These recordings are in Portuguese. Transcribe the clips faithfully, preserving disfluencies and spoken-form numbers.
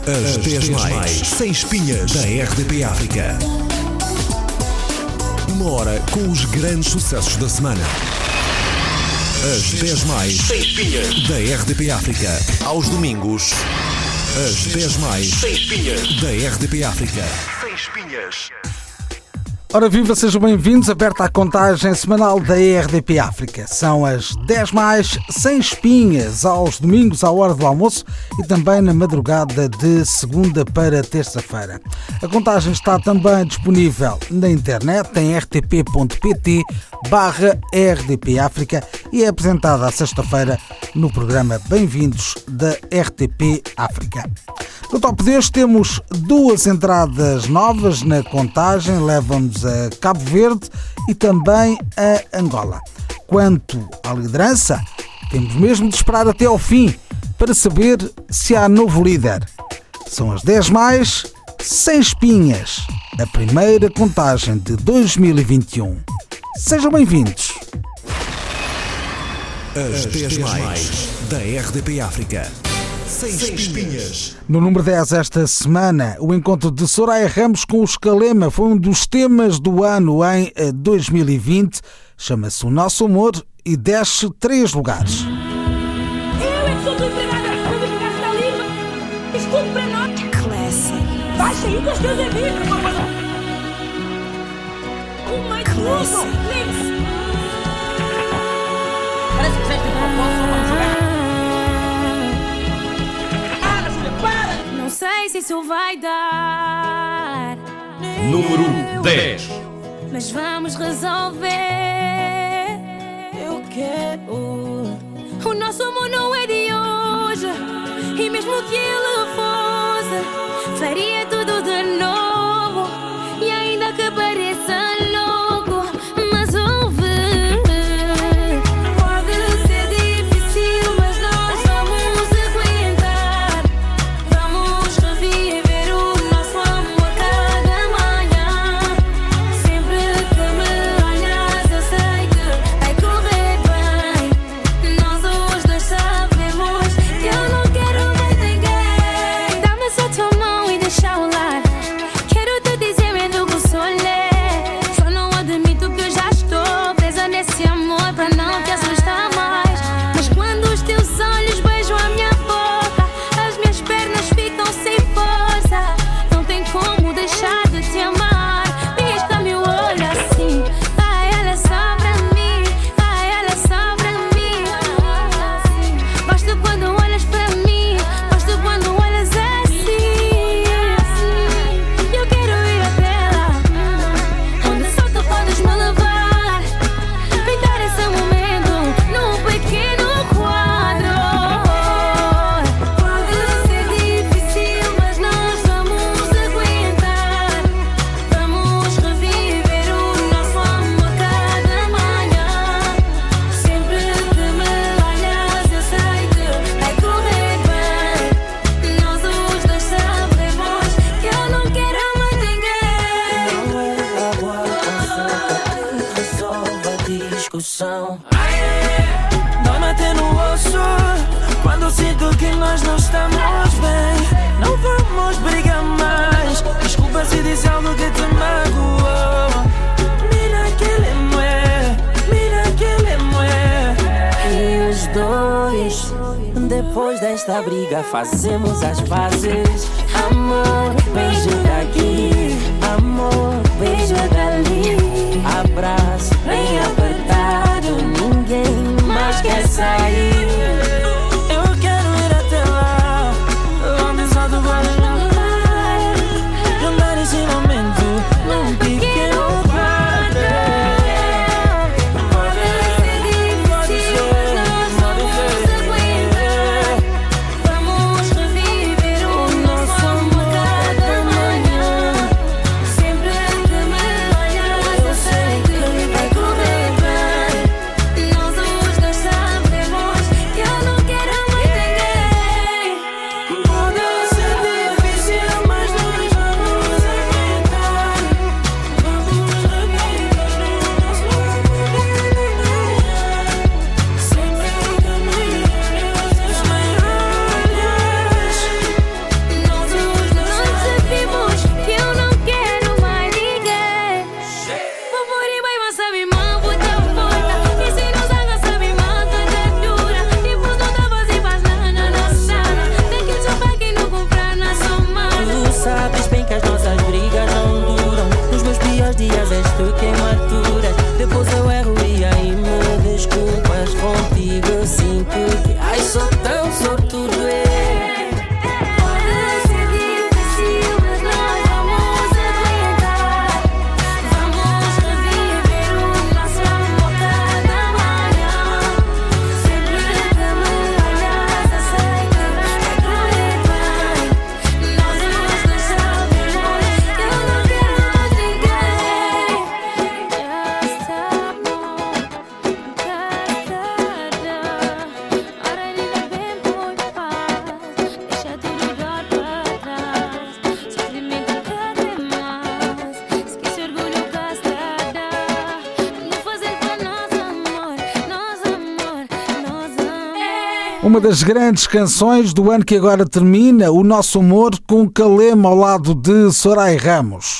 As dez mais sem espinhas da R D P África. Uma hora com os grandes sucessos da semana. As dez mais sem espinhas da R D P África. Aos domingos. As dez mais sem espinhas da R D P África. Sem espinhas. Ora viva, sejam bem-vindos, aberta a contagem semanal da R D P África. São as dez mais sem espinhas, aos domingos à hora do almoço e também na madrugada de segunda para terça-feira. A contagem está também disponível na internet em r t p ponto p t barra R D P África e é apresentada à sexta-feira no programa Bem-vindos da R T P África. No top de hoje temos duas entradas novas na contagem, levam-nos a Cabo Verde e também a Angola. Quanto à liderança, temos mesmo de esperar até ao fim para saber se há novo líder. São as dez mais sem espinhas, a primeira contagem de dois mil e vinte e um. Sejam bem-vindos. As dez mais da R D P África. Sem espinhas. No número dez esta semana, o encontro de Soraya Ramos com o Escalema foi um dos temas do ano em dois mil e vinte. Chama-se O Nosso Amor e desce três lugares. Eu é que sou tua empregada, a República está livre. Escuta para nós. Classic. Vai sair com os teus amigos, mamãe. O mais novo. Parece que fizeste um propósito, só vamos jogar. Não sei se isso vai dar. Número dez. Mas vamos resolver. Eu quero. O nosso amor não é de hoje. E mesmo que ele fosse, faria tudo de novo. E ainda que pareça louco, mas ouve. Pode ser difícil, mas nós vamos aguentar. Vamos reviver o nosso amor cada manhã. Sempre que me olhas eu sei que vai correr bem. Nós os dois sabemos que eu não quero mais ninguém. Dá-me só tua mão e deixa eu lá. Quero te dizer medo que sou lé. Só não admito que eu já estou presa nesse amor pra não te assustar mais. Mas quando os teus olhos beijam a minha boca, as minhas pernas ficam sem força. Não tem como deixar de te amar. Pisca-me o olho assim. Ai, ela é só pra mim. Ai, ela é só pra mim. Gosto quando olhas pra mim. Gosto quando olhas assim. Eu quero ir até lá, onde só tu podes me levar. Pintar esse momento num pequeno quadro. Pode ser difícil, mas nós vamos aguentar. Vamos reviver o nosso amor cada manhã. Sempre que me olhas eu sei que vai correr bem. Nós os dois sabemos que eu não quero mais ninguém. Não é água com que resolve a discussão. Dói-me até no osso quando sinto que nós não estamos bem. Não vamos brigar mais. Desculpa se disse algo que te magoou. Mira que ele é, mira que ele é. E os dois, depois desta briga, fazemos as pazes. Amor, beijo daqui. Amor, beijo dali. Abraço bem apertado. Ninguém mais quer sair. Eu quero ir até lá, onde só tu podes me levar. Juntar esse momento num pequeno quadro. Pode ser difícil, mas nós vamos aguentar. Vamos reviver o nosso amor cada manhã. Sempre que me olhas eu sei que vai correr bem. Nós os dois sabemos Uma das grandes canções do ano que agora termina, O Nosso Amor, com Calema ao lado de Soraya Ramos.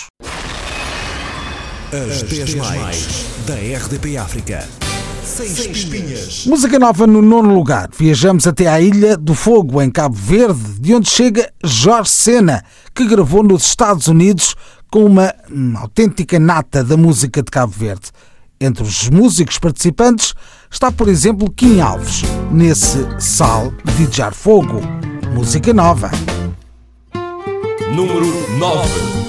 As dez mais da R D P África. Sem espinhas. Música nova no nono lugar. Viajamos até à Ilha do Fogo, em Cabo Verde, de onde chega Jorge Sena, que gravou nos Estados Unidos com uma, uma autêntica nata da música de Cabo Verde. Entre os músicos participantes está, por exemplo, Kim Alves, nesse Sal de Jar Fogo. Música nova. Número nove.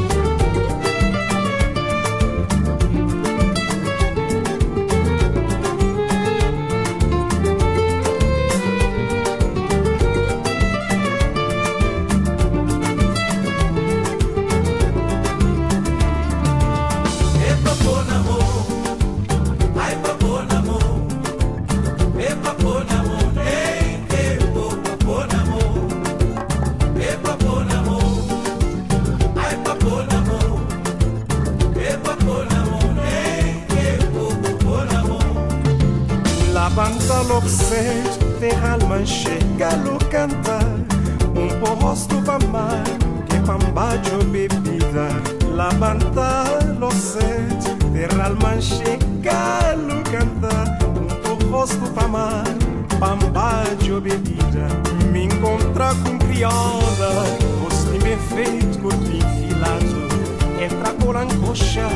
Galo canta, um porrosto bamar, que pambajo bebida, la banta lo set, terral manche, galo canta, um porrosto bamar, pambajo bebida, me encontra com criola, gosto me feito com enfilado, entra com ancocha,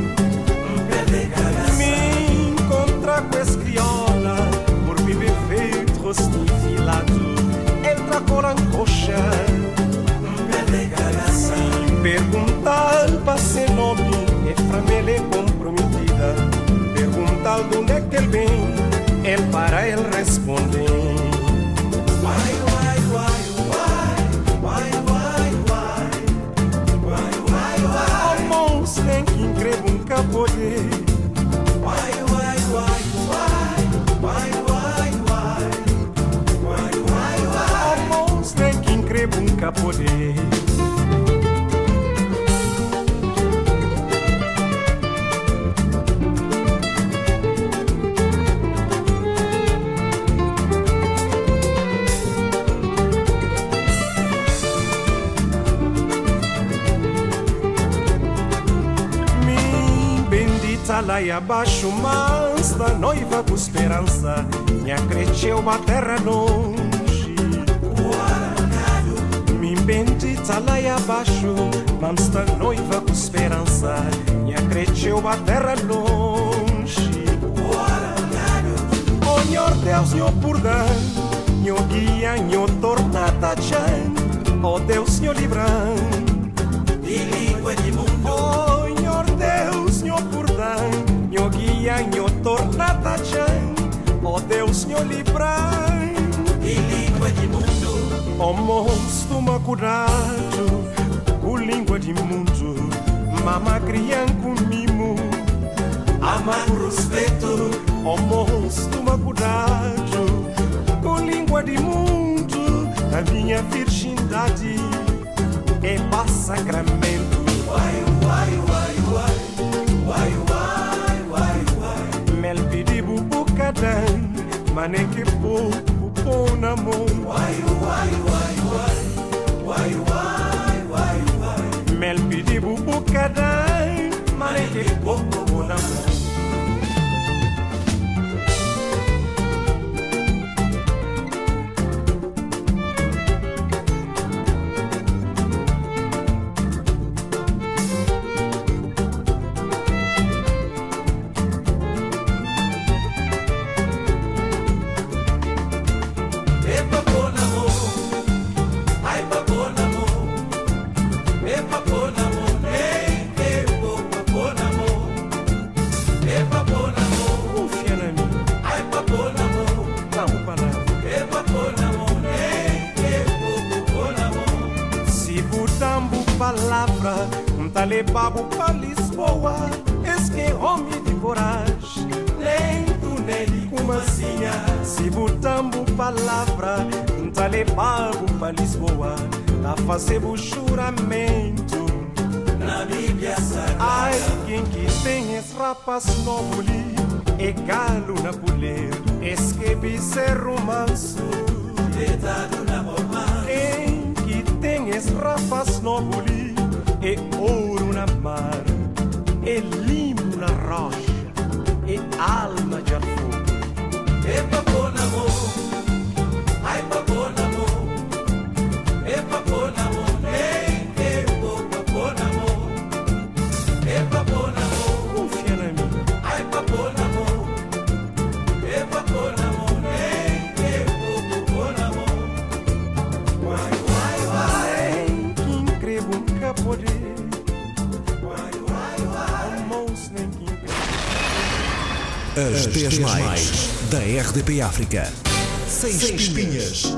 me encontra com es criola, por viver feito rosto enfilado. Entra com ancocha, perguntar para seu nome, é família comprometida. Perguntar de onde é que ele vem, ele para ele responder. Vai, vai, vai, vai, vai, vai, vai, vai, vai. Irmãos, tem que incrível nunca poder. Vai, vai, vai, vai, vai, vai, vai. Nunca poder. Minha bendita lá e abaixo, mas da noiva com esperança, minha cresceu a terra longe. Bendita lá e abaixo, mas da noiva com esperança, minha cresceu a terra longe. Oh, Senhor Deus, meu perdão, meu guia, meu tornada chan. Oh, Deus, meu livrão, de língua de mundo. Oh, Senhor Deus, meu perdão, meu guia, meu tornada chan. Oh, Deus, meu livrão, de língua de mundo. Oh, moço, toma cuidado com língua de mundo. Mama criança com mimo, ama com respeito. Oh, moço, toma cuidado com língua de mundo. A minha virgindade é para sacramento. Vai, vai, vai, vai, vai, vai, vai, vai. Mel pedi bubu cadan, mané que pouco. Na mão, vai, vai, vai, vai, vai, vai, vai, vai. Mel pedi bubu cadai, mas que pouco na mão. Levo para Lisboa, esse que é homem de coragem, nem tu nem como assim. Se botamos palavra, tá levado para Lisboa, tá fazendo juramento na Bíblia Sagrada. Ai, quem que tem esse rapaz novo ali, é galo na colher, esse que é romance. Em que tem esrafas no boli, é ouro na mar, é limo na rocha, é alma de fogo. É papo na mão, ai papo na mão, é papo na mão, nem é papo na mão, é papo na mão, confia na mim, ai papo na mão, é papo na mão, nem é papo na mão, vai, vai, vai, quem crê nunca poder, vai, vai, vai, almoço nem quem crê. As dez mais da R D P África. Sem espinhas.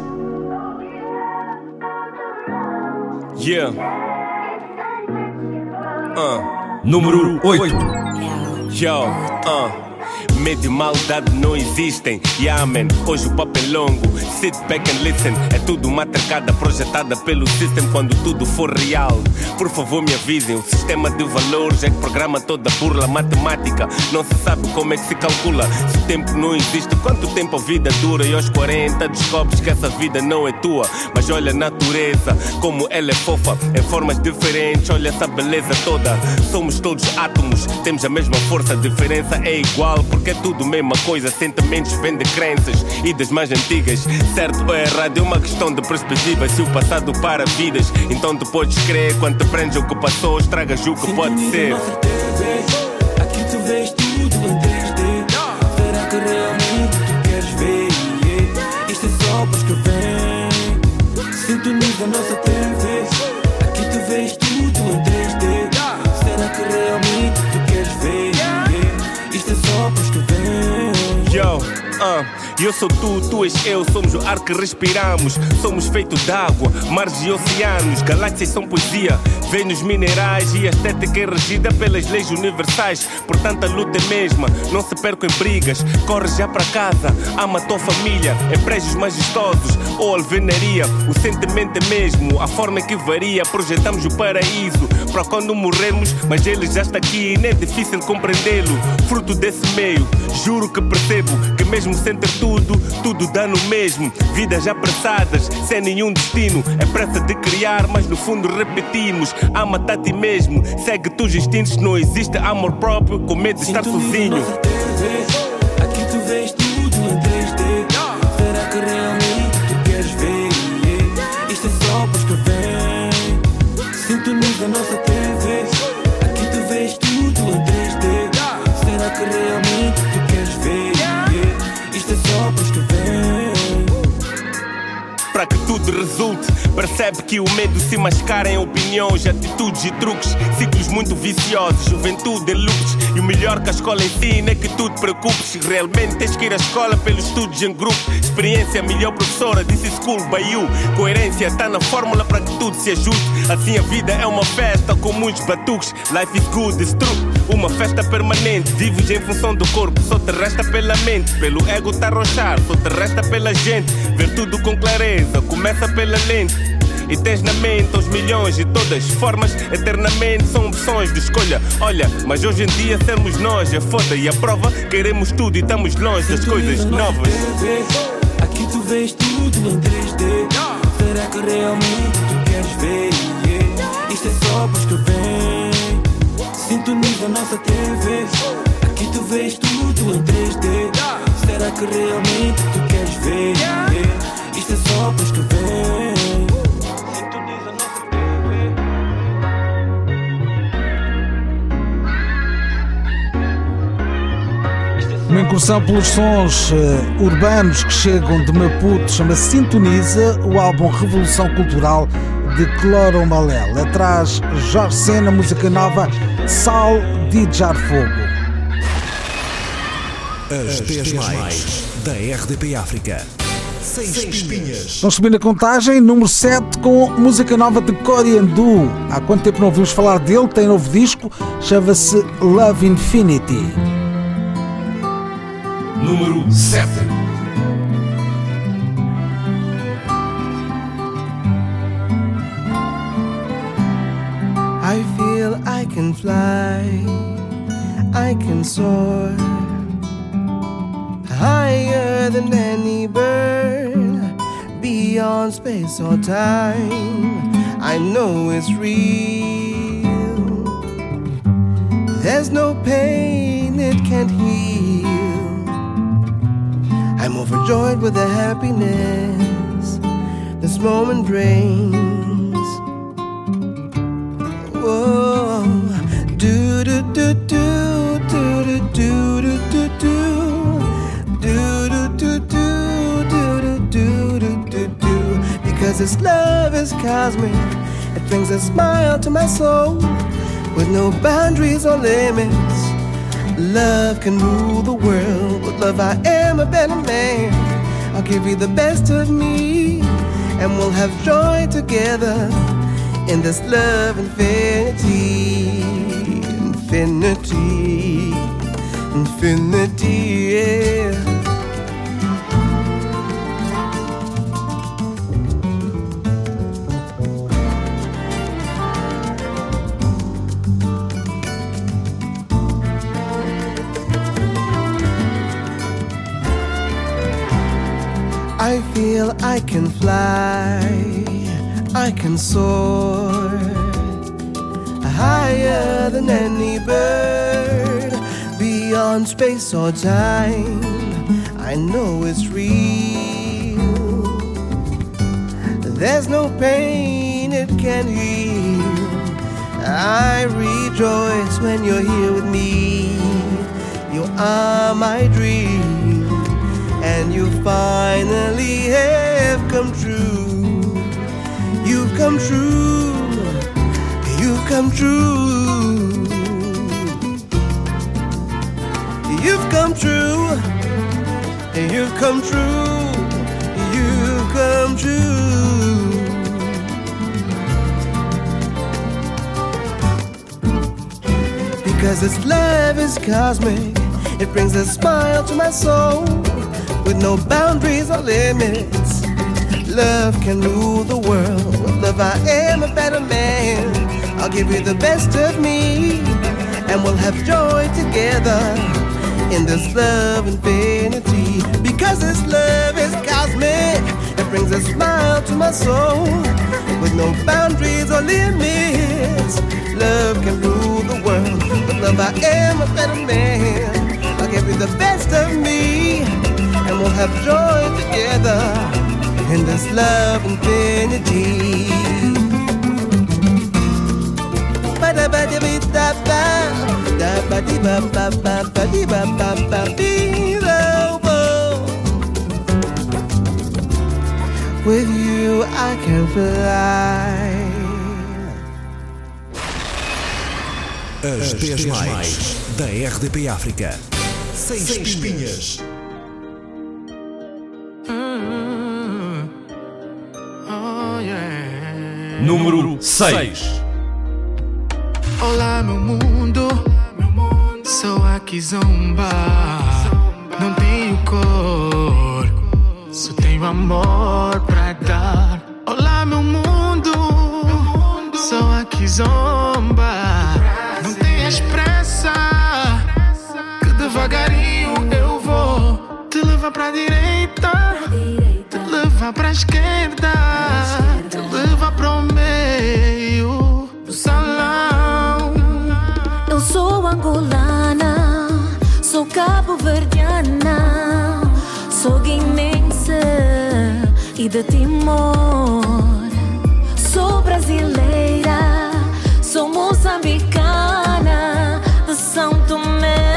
Yeah. Uh. Número oito. Yo, uh. Medo e maldade não existem, yeah man, hoje o papo é longo. Sit back and listen, é tudo uma trocada projetada pelo system quando tudo for real. Por favor me avisem, o sistema de valores é que programa toda a burla matemática. Não se sabe como é que se calcula, se o tempo não existe, quanto tempo a vida dura. E aos quarenta descobres que essa vida não é tua. Mas olha a natureza, como ela é fofa, em formas diferentes, olha essa beleza toda. Somos todos átomos, temos a mesma força, a diferença é igual, porque é tudo mesma coisa, sentimentos vêm de crenças e das mais antigas. Certo ou errado é uma questão de perspectiva. Se o passado para vidas, então tu podes crer. Quando te prendes o que passou, estragas o que pode ser. Aqui tu vês tudo em três D. Será que realmente tu queres ver? Yeah. Isto é só para escrever. Sintoniza a nossa T V. Aqui tu vês tudo em três D. Será que realmente tu queres ver? Yeah. Isto é só para escrever. Yo, uh, eu sou tu, tu és eu, somos o ar que respiramos. Somos feitos d'água, mares e oceanos. Galáxias são poesia, vem nos minerais. E a estética é regida pelas leis universais. Portanto a luta é mesma, não se percam em brigas. Corre já para casa, ama a tua família. Em prédios majestosos ou alvenaria, o sentimento é mesmo, a forma que varia. Projetamos o paraíso para quando morrermos, mas ele já está aqui e nem é difícil compreendê-lo. Fruto desse meio, juro que percebo que mesmo sem ter tudo, tudo dá no mesmo. Vidas apressadas, sem nenhum destino. É pressa de criar, mas no fundo repetimos. Ama-te a ti mesmo, segue teus instintos. Não existe amor próprio com medo de estar sozinho. Aqui tu vês tudo em três D. Será que realmente tu queres ver? Yeah. Isto é só para escrever. Sintoniza a nossa T V. Aqui tu vês tudo em três D. Será que realmente tu queres ver? Yeah. Isto é só para escrever. Para que tudo resulte, percebe que o medo se mascara em opiniões, atitudes e truques. Ciclos muito viciosos, juventude em loops. E o melhor que a escola ensina é que tu te preocupes. Realmente tens que ir à escola pelos estudos em grupo. Experiência, melhor professora, disse school by you. Coerência está na fórmula para que tudo se ajuste. Assim a vida é uma festa com muitos batuques. Life is good, is true. Uma festa permanente, vives em função do corpo, só te resta pela mente. Pelo ego te arrochar, só te resta pela gente. Ver tudo com clareza, começa pela lente. E tens na mente os milhões e todas formas eternamente são opções de escolha. Olha, mas hoje em dia sermos nós é foda. E a prova, queremos tudo e estamos longe das coisas novas. Aqui tu vês tudo em três D. Será que realmente tu queres ver? Yeah. Isto é só para escrever. Sintoniza a nossa T V. Aqui tu vês tudo em três D. Será que realmente tu queres ver? Yeah. Isto é só para escrever. Sintoniza a nossa T V. Uma incursão pelos sons uh, urbanos que chegam de Maputo, chama-se Sintoniza, o álbum Revolução Cultural de Cloro Malel. Atrás, Jorge Sena, música nova, Sal de Jar Fogo. As dez mais da R D P África. Sem espinhas. Vamos subir na contagem, número sete, com música nova de Coriandu. Há quanto tempo não ouvimos falar dele? Tem novo disco, chama-se Love Infinity. Número sete. I feel I can fly, I can soar higher than any bird, be beyond space or time. I know it's real. There's no pain it can't heal. I'm overjoyed with the happiness this moment brings. Whoa, do do do do do do do do do do do do do do do do. Because this love is cosmic, it brings a smile to my soul with no boundaries or limits. Love can rule the world. With love I am a better man. I'll give you the best of me, and we'll have joy together in this love infinity. Infinity, infinity, yeah. I feel I can fly, I can soar higher than any bird, beyond space or time. I know it's real. There's no pain it can heal. I rejoice when you're here with me. You are my dream, and you finally have come true. You've come true. You've come true. You've come true. You've come true. You've come true. Because this love is cosmic, it brings a smile to my soul with no boundaries or limits. Love can rule the world. With love I am a better man. I'll give you the best of me, and we'll have joy together in this love infinity. Because this love is cosmic, it brings a smile to my soul with no boundaries or limits. Love can rule the world. With love I am a better man. I'll give you the best of me, and we'll have joy together in this love infinity. With you I can fly. As dez mais da R D P África. Sem espinhas. Número seis. Olá meu mundo, sou aqui zomba. Não tenho cor, só tenho amor pra dar. Olá meu mundo, sou aqui zomba. Não tenhas pressa, que devagarinho eu vou te levar pra direita, te levar pra esquerda, te levar pro meio do salão. Eu sou angolana, sou cabo-verdiana, sou guinense e de Timor. Sou brasileira, sou moçambicana, de São Tomé.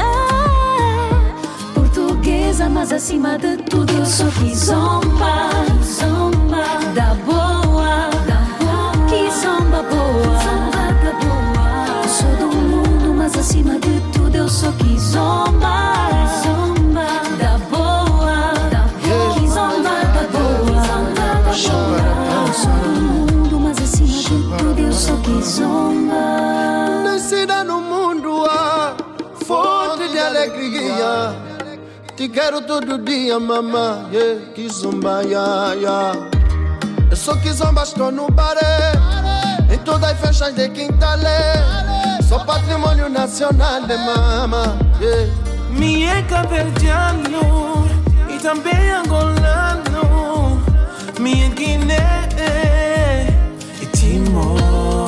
Portuguesa, mas acima de tudo eu sou kizomba, zomba da boa, da boa, kizomba boa, zomba da boa. Eu sou do mundo, mas acima de tudo eu sou kizomba, zomba da boa, da boa, kizomba da boa, zomba da boa. Eu sou do mundo, mas acima de tudo eu sou kizomba. Nascida no mundo, ah, fonte de alegria. Te quero todo dia, mamã, yeah, kizomba, yeah, yeah. Eu sou kizomba, estou no baré, em todas as festas de Quintalé. Sou patrimônio nacional de mama, yeah. Me é caverdiano e também angolano. minha Guiné e Timor.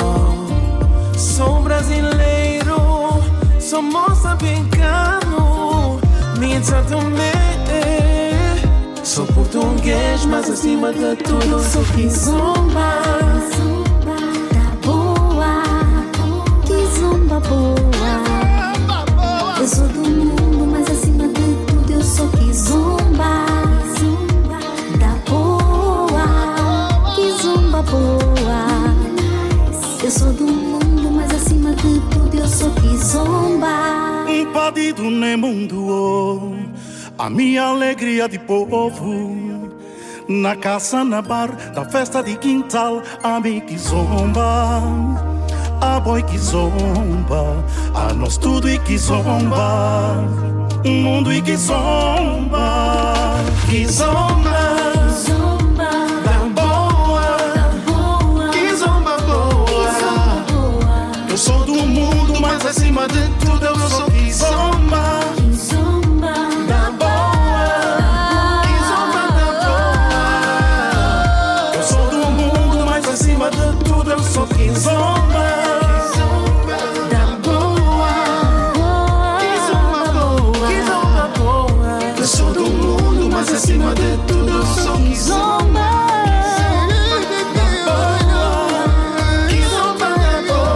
Sou brasileiro, sou moçambicano, minha São Tomé. Sou português, mas acima de tudo sou Kizomba. Kizomba da boa, Kizomba boa. Eu sou do mundo, mas acima de tudo eu sou Kizomba. Kizomba da boa, Kizomba boa. Eu sou do mundo, mas acima de tudo eu sou Kizomba. Um padido no mundo, oh, a minha alegria de povo. Na casa, na bar, da festa de quintal, a mim Kizomba. A boi Kizomba, a nós tudo e Kizomba. O mundo e Kizomba. Kizomba, Kizomba da boa, da boa. Kizomba boa. Kizomba boa. Eu sou do mundo, mas acima de tudo eu sou Kizomba. Kizomba Da boa, Kizomba da boa. Eu sou do mundo, mas acima de tudo eu sou Kizomba. Da boa, Kizomba boa, Kizomba boa. Eu sou do mundo, mas acima de tudo eu sou Kizomba. Da boa, Kizomba da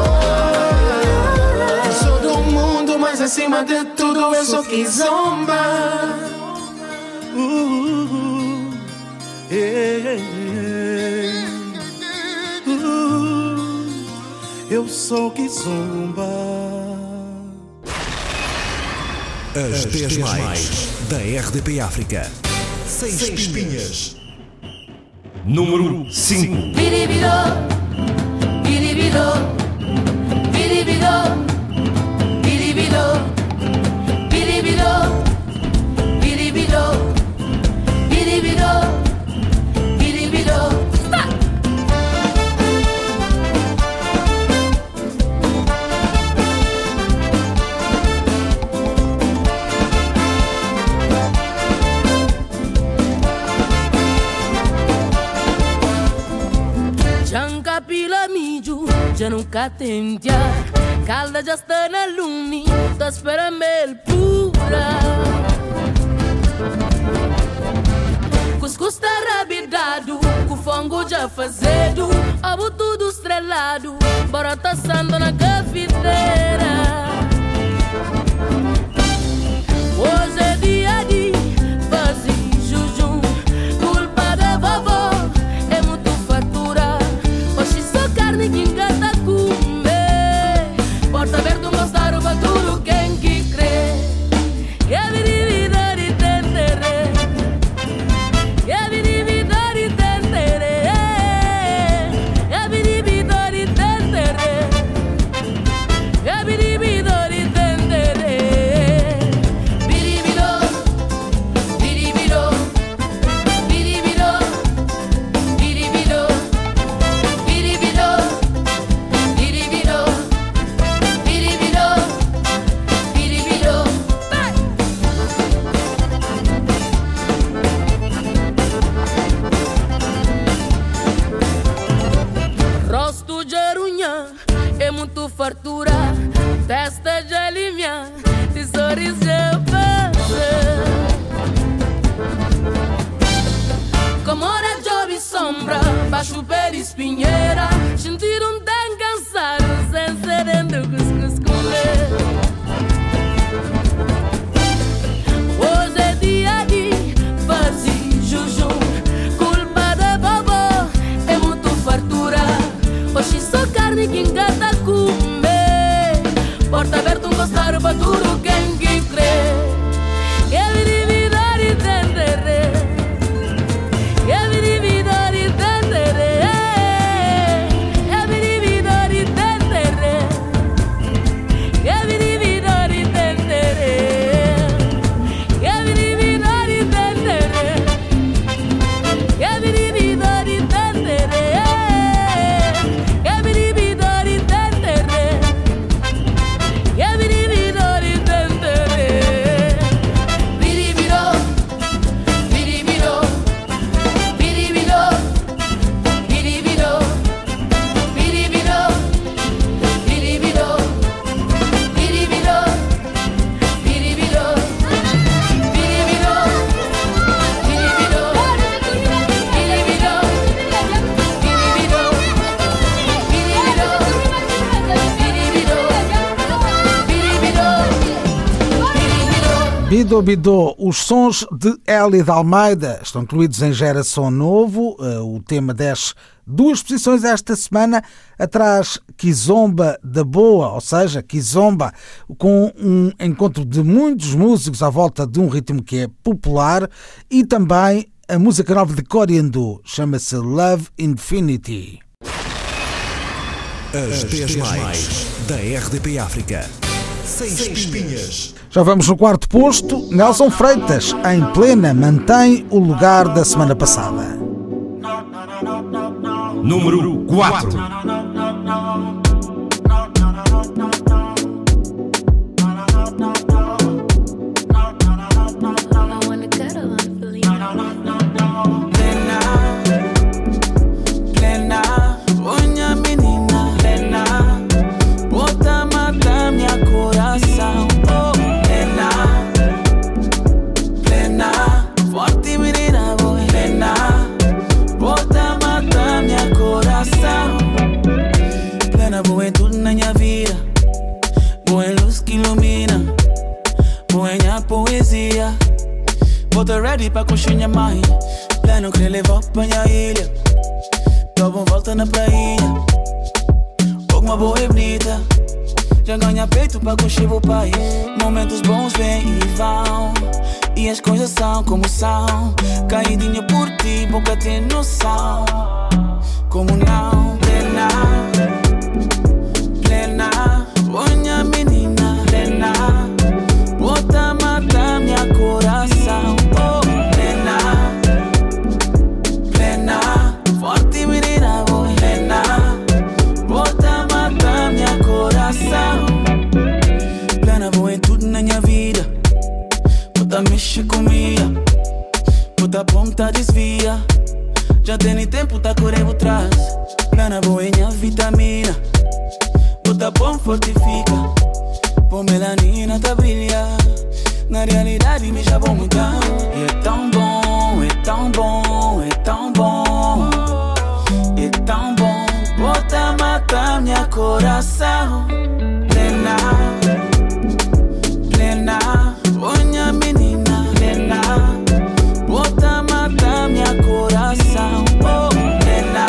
boa. Eu sou do mundo, mas acima de tudo eu sou Kizomba. Uh, yeah, uh, eu sou Kizomba. As dez mais da R D P África. Sem espinhas. Número cinco. Biribidó, biribidó, biribidó, biribidó, biribidó, biribidó, biribidó, biribidó. Janca pila mijo, já nunca tentia. Calda já está na luni, tá esperando mel pura. Cuscuz tá rabidado, com fongo já fazedo. Abo tudo estrelado, bora tá sando na cafeteira. Hoje é dia de fazer jujum, culpa da vovó, é muito fatura. Hoje só carne que engata comer. Porta aberta, mostrar o baturo, quem que crê. E a vida de tentere, e a vida de tentere, e a vida de tentere, e a vida de tentere. Biribidó, biribidó, biribidó, biribidó, biribidó, biribidó, biribidó, biribidó. Rosto de arunha é muito fartura, testa de alimia, de sorriso de passa. Como hora de sombra, baixo pé de espinheira, sentir um tão cansado, sem serendo cuscuz comer. Hoje é dia de fazer jujum, culpa da vovó, é muito fartura. Hoje só carne que engata comer. Porta aberta, um gostar para tudo quem que crê. E a vida de tentere, e a vida de tentere, e a vida de tentere, e a vida de tentere, e a vida de tentere, e a vida de tentere. Yeah, Bido Bido, os sons de Hélio de Almeida estão incluídos em Geração Novo. O tema desce duas posições esta semana, atrás Kizomba da Boa, ou seja, Kizomba, com um encontro de muitos músicos à volta de um ritmo que é popular, e também a música nova de Coriandô, chama-se Love Infinity. As dez mais da R D P África. Sem espinhas. Já vamos no quarto posto. Nelson Freitas, em plena, mantém o lugar da semana passada. Número quatro. Tô ready pra curtir minha mãe. Plano que levou pra minha ilha. Tô bom volta na prainha. Alguma boa e bonita. Já ganha peito pra curtir o pai. Momentos bons vêm e vão. E as coisas são como são. Caidinha por ti, boca tem noção. Como não? Plena, plena, minha menina, plena. Bota mata minha coração. Mexe comigo, puta ponta desvia. Já tem tempo, tá correndo atrás. Plana boa minha vitamina. Puta bom fortifica. Bom melanina tá brilha. Na realidade me já vou mudar. E é tão bom, é tão bom, é tão bom. É tão bom. Bota matar minha coração. Plena, plena, minha menina, plena. Bota matar minha coração. Oh, plena,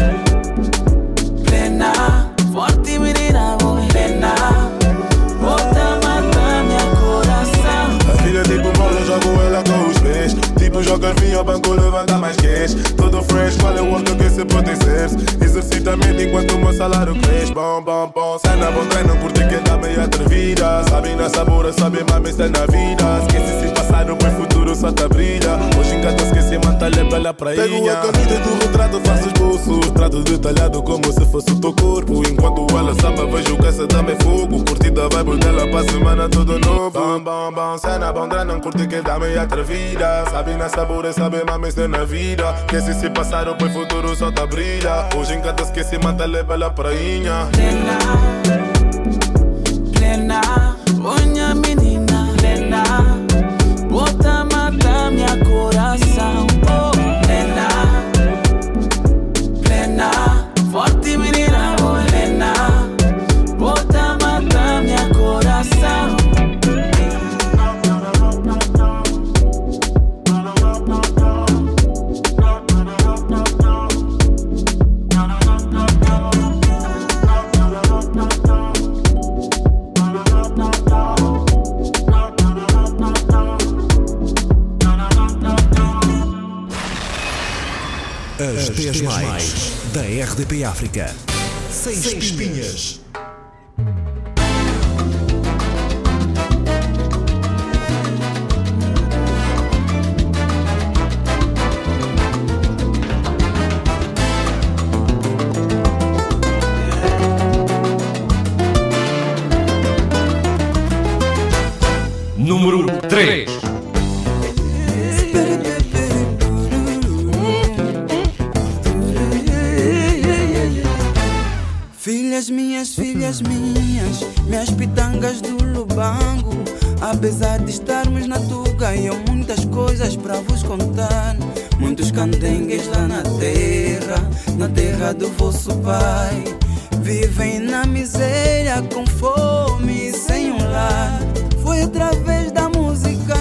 plena. Forte menina, boa, plena. Bota matar minha coração. A filha tipo bola, jogo ela com os pés. Tipo joga vinho, ao banco levanta mais cash. Todo fresh, qual é o outro que se pode exerce. Exercita a mente enquanto o meu salário cresce. Bom, bom, bom, cena bom treino, curte quem tá meio atrevida. Sabe na sabora, sabe mami, está na vida. Esquece se passado, pois futuro só tá brilha. Hoje em casa esqueci, manta-lhe pela prainha. Pego a caneta do retrato, faço esboço. Trato detalhado como se fosse o teu corpo. Enquanto ela samba, vejo que essa dama é fogo. Curtida vibe dela pra semana tudo novo. Bom, bom, bom, cena bom treino, curte quem tá meio atrevida. Sabe na sabora, sabe mami, está na vida. Esquece se passado, pois futuro só tá brilha. Hoje em casa esqueci, manta-lhe pela prainha. Plena, plena, minha menina, plena. Bota matar minha coração. Oh, plena, plena. Forte menina, boa, plena. Bota matar minha coração. As dez mais da R D P África. Sem espinhas. Número três. Filhas minhas, filhas minhas, minhas pitangas do Lubango. Apesar de estarmos na Tuga, eu muitas coisas para vos contar. Muitos candengues lá na terra, na terra do vosso pai. Vivem na miséria, com fome e sem um lar. Foi através da música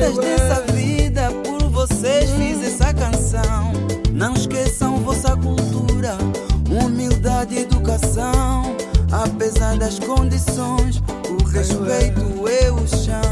lutas dessa vida, por vocês fiz essa canção. Não esqueçam vossa cultura, humildade e educação. Apesar das condições, o respeito é o chão.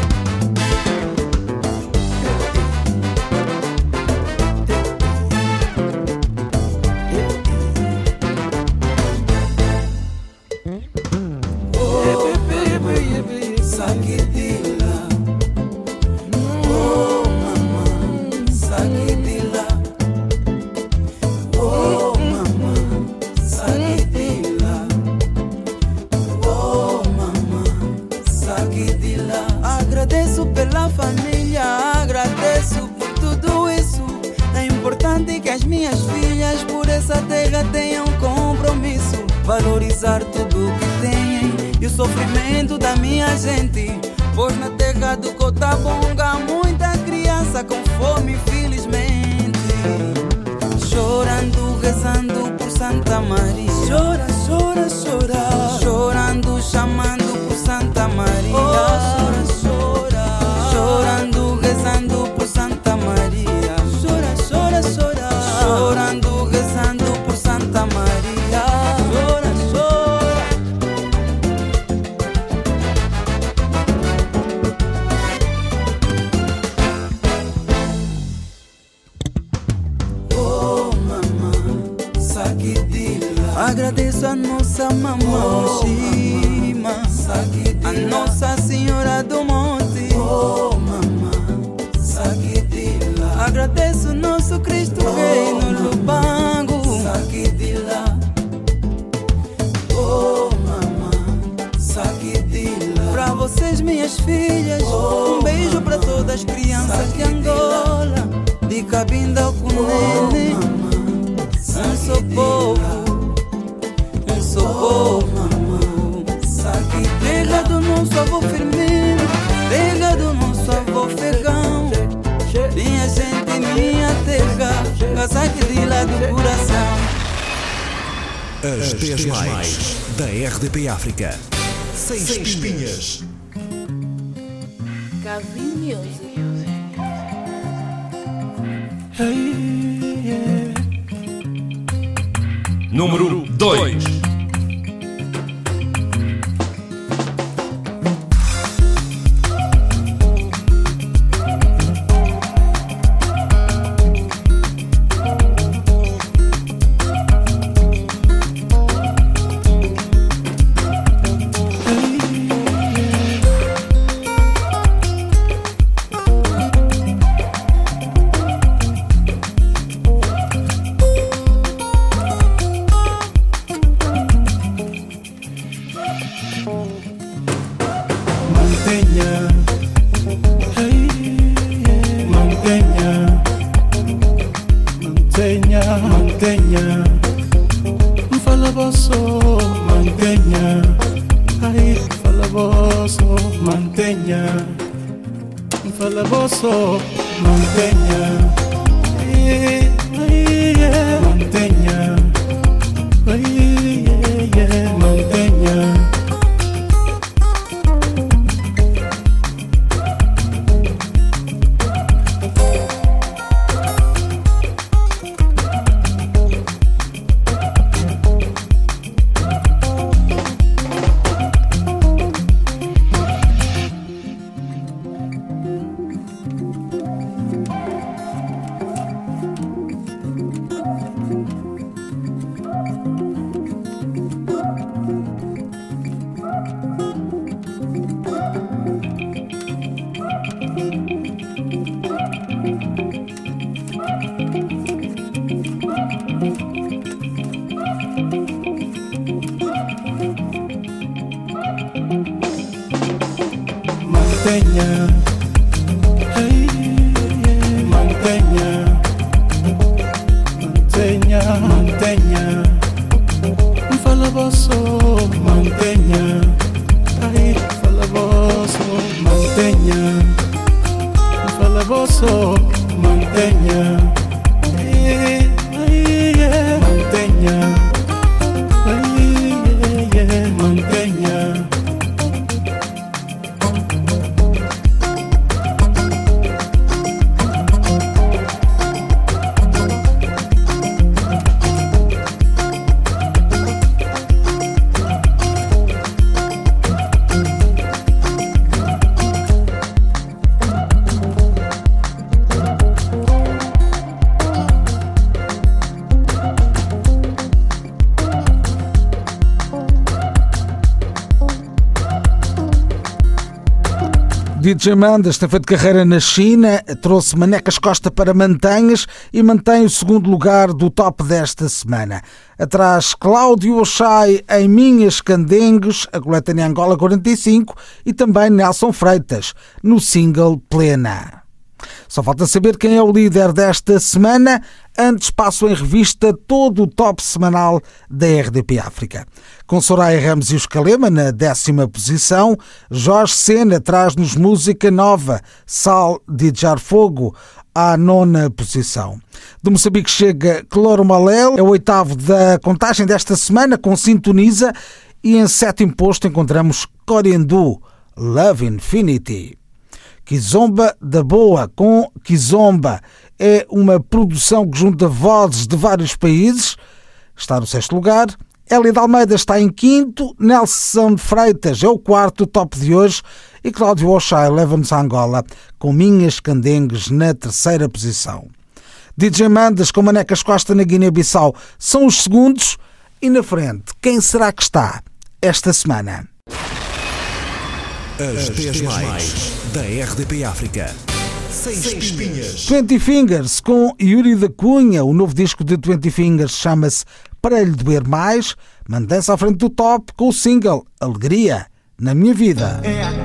Agradeço pela família, agradeço por tudo isso. É importante que as minhas filhas por essa terra tenham compromisso. Valorizar tudo que têm e o sofrimento da minha gente. Pois na terra do Cotabonga muita criança com fome, infelizmente. Chorando, rezando por Santa Maria. Chora, chora, chora. Chorando, chamando por Santa Maria. Chora, chora. Chorando, rezando por Santa Maria. Chora, chora, chora. Chorando, rezando por Santa Maria. Chora, chora. Oh, mamãe, Saquidila. Agradeço a nossa mamãe Shima, a Nossa Senhora do Monte. Oh, mamãe, Saquidila. Agradeço nosso Cristo oh, Rei no Lubango. Saquidila. Oh, mamãe, Saquidila. Pra vocês, minhas filhas, oh, um beijo pra todas as crianças de Angola, de Cabinda ao Cunene. Oh, um só povo, um só povo. Terra do nosso avô Firmino, terra do nosso avô Fegão. Minha gente, minha terra, Saquidila do coração. As dez mais da R D P África. Sem espinhas. Gavin Music. Hey, yeah. Número dois. D J Mandas tem feito carreira na China, trouxe Manecas Costa para Mantanhas e mantém o segundo lugar do top desta semana. Atrás, Cláudio Oxai em Minhas Candengues, a coletânea Angola quarenta e cinco, e também Nelson Freitas, no single Plena. Só falta saber quem é o líder desta semana. Antes passo em revista todo o top semanal da R D P África. Com Soraya Ramos e os Calema na décima posição, Jorge Sena traz-nos música nova, Sal de Jar Fogo, à nona posição. Do Moçambique chega Cloro Malel, é o oitavo da contagem desta semana, com Sintoniza, e em sétimo posto encontramos Coriandu, Love Infinity. Kizomba da Boa com Kizomba é uma produção que junta vozes de vários países. Está no sexto lugar. Hélida Almeida está em quinto. Nelson Freitas é o quarto top de hoje. E Cláudio Oxai leva-nos a Angola com Minhas Candengues na terceira posição. D J Mandas com Manecas Costa na Guiné-Bissau são os segundos. E na frente, quem será que está esta semana? As dez mais da R D P África. Sem espinhas. Twenty Fingers com Yuri da Cunha. O novo disco de Twenty Fingers chama-se Para Lhe Doer Mais. Mantém-se à frente do top com o single Alegria na Minha Vida.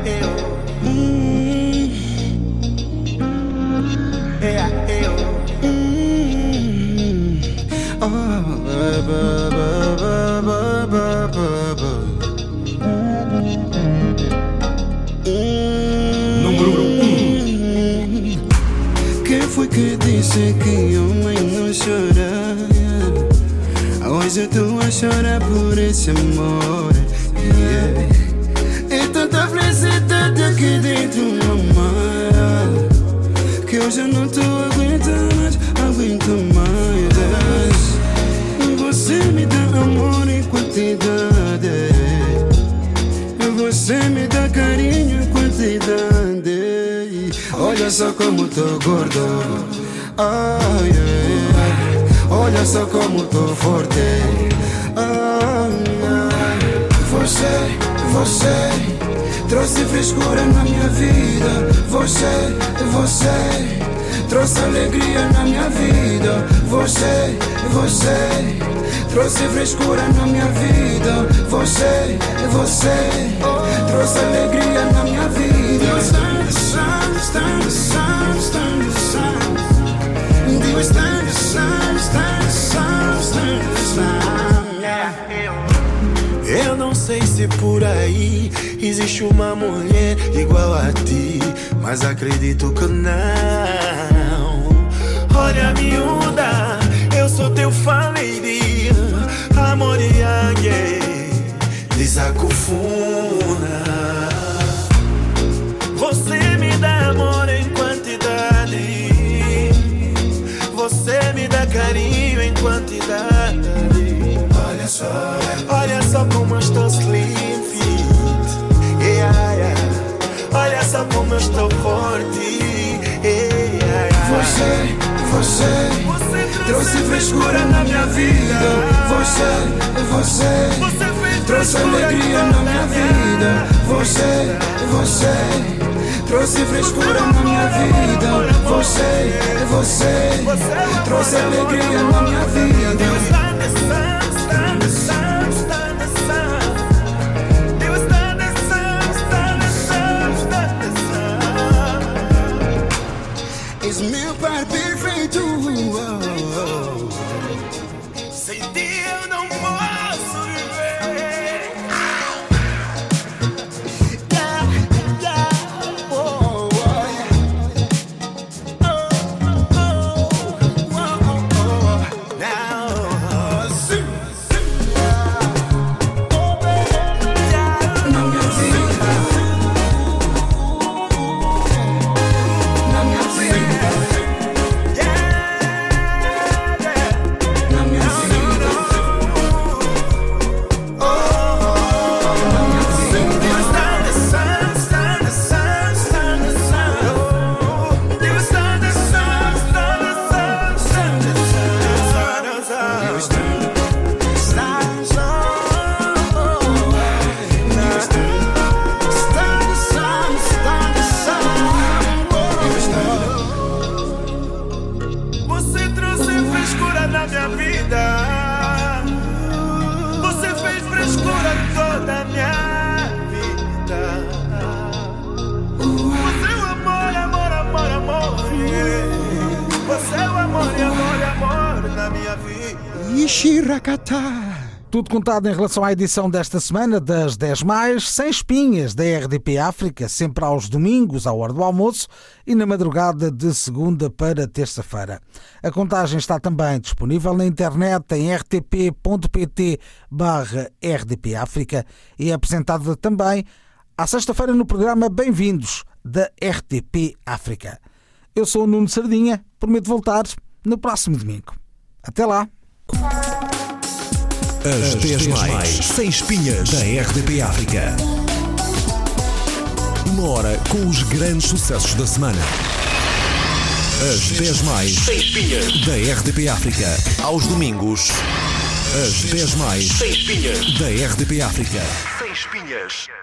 Foi que disse que homem não chora. Hoje eu estou a chorar por esse amor, yeah. É tanta felicidade aqui dentro, mamãe, que hoje eu não estou aguentando mais, aguento mais. Você me dá amor em quantidade, você me dá carinho em quantidade. Olha só como tô gordo, oh, yeah. Olha só como tô forte, oh, yeah. Você, você trouxe frescura na minha vida. Você, você trouxe alegria na minha vida. Você, você trouxe frescura na minha vida. Você, você trouxe alegria na minha vida. Stand the sun, stand the sun, stand the sun. Deus stand the sun, stand the sun, stand the sun. Eu não sei se por aí existe uma mulher igual a ti, mas acredito que não. Olha, miúda, eu sou teu fã, lady. Amor e águia, desacufuna. Você me dá amor em quantidade, você me dá carinho em quantidade. Olha só, olha só como eu estou slim fit, yeah, yeah. Olha só como eu estou forte, yeah, yeah. Você, você, você trouxe frescura na minha vida. Você, você, você trouxe alegria na minha vida. Você, você trouxe frescura na minha vida. Você, você trouxe alegria na minha vida. És meu par perfeito, oh, oh. Sem ti eu não posso viver. Yeah, yeah, oh, oh, yeah. Oh, oh, oh, oh, oh. Now, oh, sim, sim. na minha vida. Você fez frescura toda a minha vida. Você é o amor, amor, amor, amor, yeah. Você é o amor, amor, amor na minha vida. Ixiracatá. Tudo contado em relação à edição desta semana das dez mais, sem espinhas da R D P África, sempre aos domingos, à hora do almoço e na madrugada de segunda para terça-feira. A contagem está também disponível na internet em r t p ponto p t barra r d p África e é apresentada também à sexta-feira no programa Bem-vindos da R T P África. Eu sou o Nuno Sardinha, prometo voltar no próximo domingo. Até lá! As dez mais, sem espinhas da R D P África. Uma hora com os grandes sucessos da semana. As dez mais, sem espinhas da R D P África. Aos domingos. As dez mais, sem espinhas da R D P África. Sem espinhas.